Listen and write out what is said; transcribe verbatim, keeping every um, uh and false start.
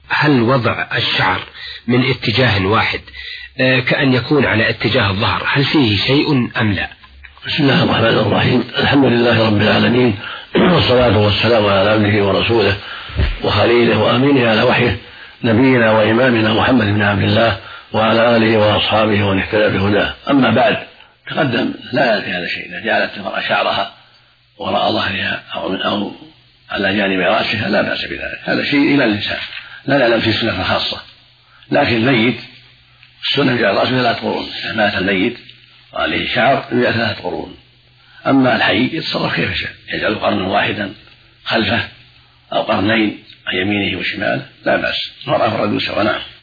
هل وضع الشعر من اتجاه واحد كأن يكون على اتجاه الظهر هل فيه شيء أم لا؟ بسم الله الرحمن الرحيم. الحمد لله رب العالمين، والصلاة والسلام على عبده ورسوله وخليله وأمينه على وحيه نبينا وإمامنا محمد بن عبد الله وعلى آله وأصحابه ومن اهتدى بهداه. أما بعد، تقدم لا في هذا شيء. إذا جعلت المرأة شعرها وراء ظهرها أو من أو على جانب رأسها لا بأس بذلك، هذا شيء إلى الإنسان، لا نعلم في سنة خاصة. لكن الميت السنة جعل رأسه ثلاث قرون، إذا مات الميت وعليه شعر يجعل ثلاث قرون. أما الحي يتصرف كيف شاء، يجعل قرنا واحدا خلفه أو قرنين عن يمينه وشماله لا بأس، المرأة فرد سواء. نعم.